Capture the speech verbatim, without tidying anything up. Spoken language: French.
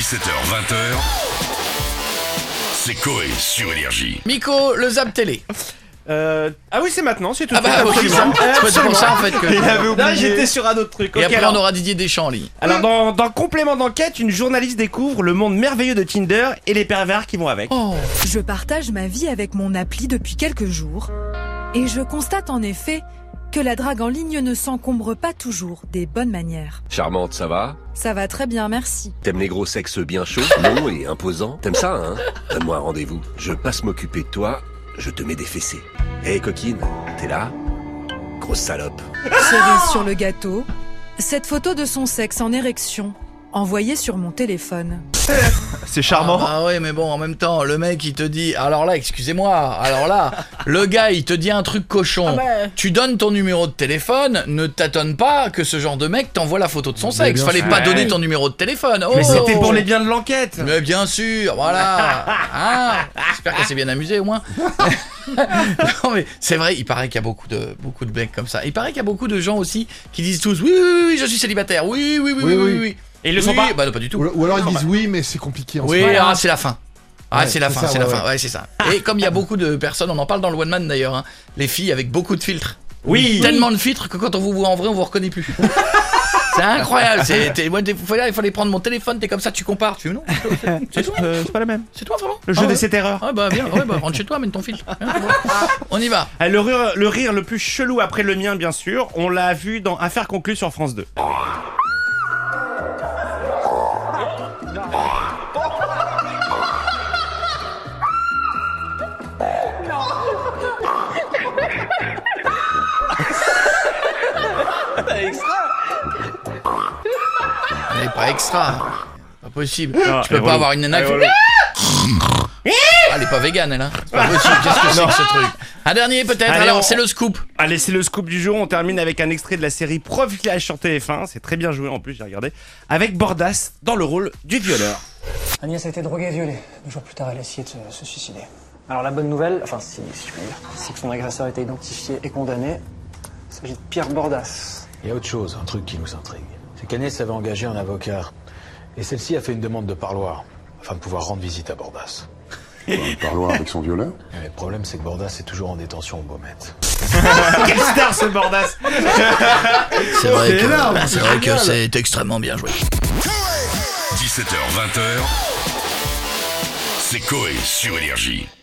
dix-sept heures vingt, c'est Coé sur Énergie. Miko, le Zap Télé. Euh, ah oui, c'est maintenant, c'est tout Ah de suite. bah oui, absolument. c'est pour ça en fait que... Il avait oublié. Là, j'étais sur un autre truc. Et Ok, après alors, on aura Didier Deschamps en ligne. alors dans, dans complément d'enquête, une journaliste découvre le monde merveilleux de Tinder et les pervers qui vont avec. Oh. Je partage ma vie avec mon appli depuis quelques jours et je constate en effet que la drague en ligne ne s'encombre pas toujours des bonnes manières. Charmante, ça va? Ça va très bien, merci. T'aimes les gros sexes bien chauds, longs et imposants? T'aimes ça, hein? Donne-moi un rendez-vous. Je passe m'occuper de toi, je te mets des fessées. Hé, hey, coquine, t'es là? Grosse salope. Cerise sur le gâteau, cette photo de son sexe en érection, envoyée sur mon téléphone. C'est charmant. Ah bah ouais, mais bon, en même temps, le mec il te dit, alors là, excusez-moi, alors là, le gars il te dit un truc cochon. Tu donnes ton numéro de téléphone, ne t'étonne pas que ce genre de mec t'envoie la photo de son sexe. Fallait pas sûr. donner ton numéro de téléphone. Oh. Mais c'était pour les biens de l'enquête. Mais bien sûr, voilà. Hein, j'espère qu'elle s'est bien amusée au moins. Non mais c'est vrai, il paraît qu'il y a beaucoup de beaucoup de mecs comme ça. Il paraît qu'il y a beaucoup de gens aussi qui disent tous oui oui oui, oui je suis célibataire. Oui oui oui oui oui. oui, oui. Et ils le oui, sont pas. Bah non, pas du tout. Ou, ou alors ils Non, disent bah. oui, mais c'est compliqué en Oui, ce moment. ah, c'est la fin. Ah, Ouais, c'est la c'est fin, ça, c'est ouais, la fin. ouais. Ouais, c'est ça. Et comme il y a beaucoup de personnes, on en parle dans le One Man d'ailleurs, hein, les filles avec beaucoup de filtres. Oui. Tellement de filtres que quand on vous voit en vrai, on vous reconnaît plus. C'est incroyable. C'est, t'es, moi, des fois, là, il fallait prendre mon téléphone, t'es comme ça, tu compares. Tu fais non, c'est, c'est toi. Euh, c'est pas la même. C'est toi vraiment. Le jeu ah, des ouais. sept erreurs. Ah bah bien, ouais, bah rentre chez toi, mène ton filtre. On y va. Ah, Le rire, le rire le plus chelou après le mien, bien sûr, on l'a vu dans Affaires conclues sur France deux. Elle est pas extra. Pas possible. Non, tu peux elle est pas relou. avoir une nana Elle qui est fait... Ah, elle est pas végane, elle, hein. C'est pas possible. Qu'est-ce que c'est que ce truc? Un dernier, peut-être. Allez, Alors, on- c'est le scoop. Allez, c'est le scoop du jour. On termine avec un extrait de la série Profilage sur T F un. C'est très bien joué en plus, j'ai regardé. Avec Bordas dans le rôle du violeur. Agnès a été droguée et violée. Deux jours plus tard, elle a essayé de se, se suicider. Alors la bonne nouvelle, enfin si, si je puis dire, c'est que son agresseur a été identifié et condamné. Il s'agit de Pierre Bordas. Il y a autre chose, un truc qui nous intrigue. C'est qu'Agnès avait engagé un avocat. Et celle-ci a fait une demande de parloir, afin de pouvoir rendre visite à Bordas. Un parloir avec son violeur? Et le problème, c'est que Bordas est toujours en détention au Beaumet. Quel star ce Bordas. C'est vrai que, énorme, bah, c'est c'est vrai que génial. c'est extrêmement bien joué. dix-sept heures vingt, c'est Coé sur Énergie.